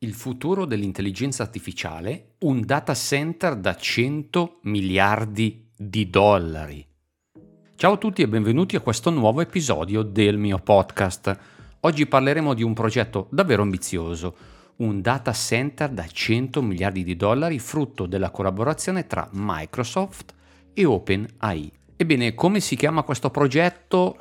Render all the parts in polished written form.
Il futuro dell'intelligenza artificiale, un data center da 100 miliardi di dollari. Ciao a tutti e benvenuti a questo nuovo episodio del mio podcast. Oggi parleremo di un progetto davvero ambizioso, un data center da 100 miliardi di dollari frutto della collaborazione tra Microsoft e OpenAI. Ebbene, come si chiama questo progetto?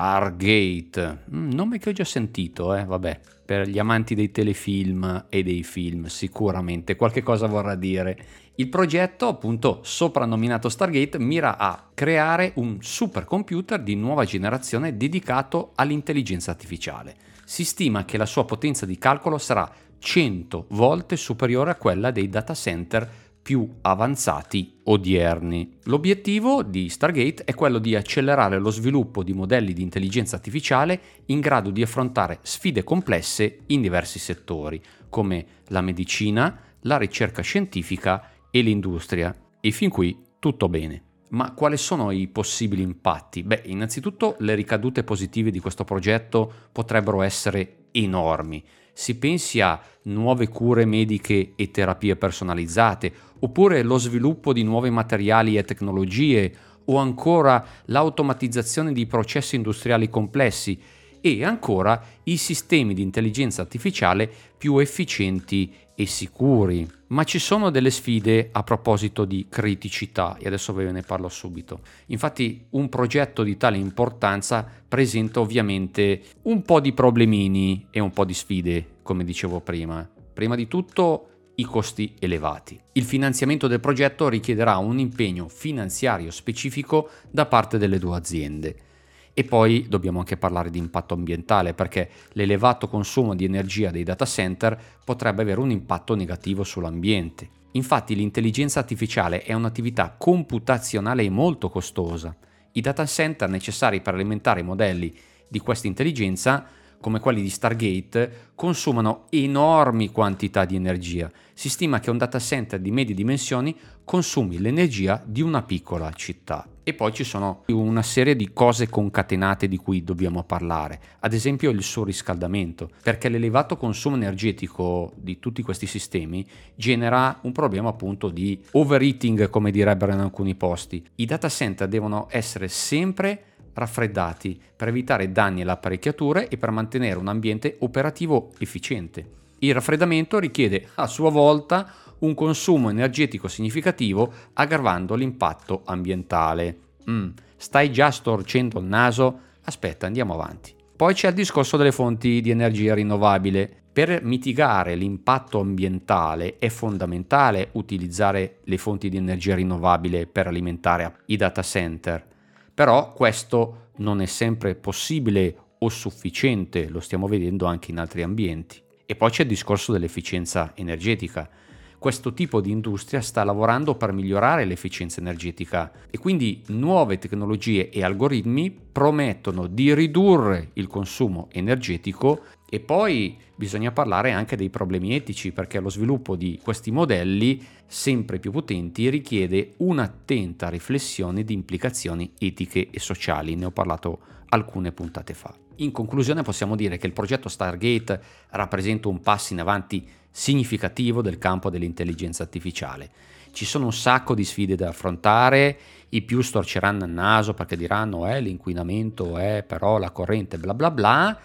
Stargate. Nome che ho già sentito, vabbè, per gli amanti dei telefilm e dei film sicuramente qualche cosa vorrà dire. Il progetto, appunto soprannominato Stargate, mira a creare un supercomputer di nuova generazione dedicato all'intelligenza artificiale. Si stima che la sua potenza di calcolo sarà 100 volte superiore a quella dei data center più avanzati odierni. L'obiettivo di Stargate è quello di accelerare lo sviluppo di modelli di intelligenza artificiale in grado di affrontare sfide complesse in diversi settori, come la medicina, la ricerca scientifica e l'industria. E fin qui tutto bene. Ma quali sono i possibili impatti? Innanzitutto le ricadute positive di questo progetto potrebbero essere enormi. Si pensi a nuove cure mediche e terapie personalizzate, oppure lo sviluppo di nuovi materiali e tecnologie, o ancora l'automatizzazione di processi industriali complessi, e ancora i sistemi di intelligenza artificiale più efficienti e sicuri. Ma ci sono delle sfide a proposito di criticità e adesso ve ne parlo subito. Infatti un progetto di tale importanza presenta ovviamente un po' di problemini e un po' di sfide, come dicevo prima. Prima di tutto i costi elevati. Il finanziamento del progetto richiederà un impegno finanziario specifico da parte delle due aziende. E poi dobbiamo anche parlare di impatto ambientale, perché l'elevato consumo di energia dei data center potrebbe avere un impatto negativo sull'ambiente. Infatti l'intelligenza artificiale è un'attività computazionale molto costosa. I data center necessari per alimentare i modelli di questa intelligenza, come quelli di Stargate, consumano enormi quantità di energia. Si stima che un data center di medie dimensioni consumi l'energia di una piccola città. E poi ci sono una serie di cose concatenate di cui dobbiamo parlare, ad esempio il surriscaldamento, perché l'elevato consumo energetico di tutti questi sistemi genera un problema appunto di overheating, come direbbero in alcuni posti. I data center devono essere sempre raffreddati per evitare danni alle apparecchiature e per mantenere un ambiente operativo efficiente. Il raffreddamento richiede a sua volta un consumo energetico significativo, aggravando l'impatto ambientale. Stai già storcendo il naso? Aspetta, andiamo avanti. Poi c'è il discorso delle fonti di energia rinnovabile. Per mitigare l'impatto ambientale è fondamentale utilizzare le fonti di energia rinnovabile per alimentare i data center. Però questo non è sempre possibile o sufficiente, lo stiamo vedendo anche in altri ambienti. E poi c'è il discorso dell'efficienza energetica. Questo tipo di industria sta lavorando per migliorare l'efficienza energetica e quindi nuove tecnologie e algoritmi promettono di ridurre il consumo energetico. E poi bisogna parlare anche dei problemi etici, perché lo sviluppo di questi modelli sempre più potenti richiede un'attenta riflessione di implicazioni etiche e sociali. Ne ho parlato alcune puntate fa. In conclusione possiamo dire che il progetto Stargate rappresenta un passo in avanti significativo del campo dell'intelligenza artificiale. Ci sono un sacco di sfide da affrontare, i più storceranno il naso perché diranno l'inquinamento, però la corrente bla bla bla,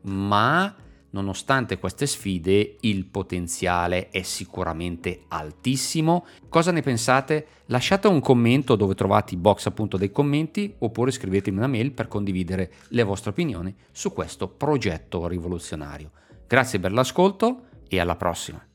ma nonostante queste sfide il potenziale è sicuramente altissimo. Cosa ne pensate? Lasciate un commento dove trovate i box appunto dei commenti, oppure scrivetemi una mail per condividere le vostre opinioni su questo progetto rivoluzionario. Grazie per l'ascolto e alla prossima.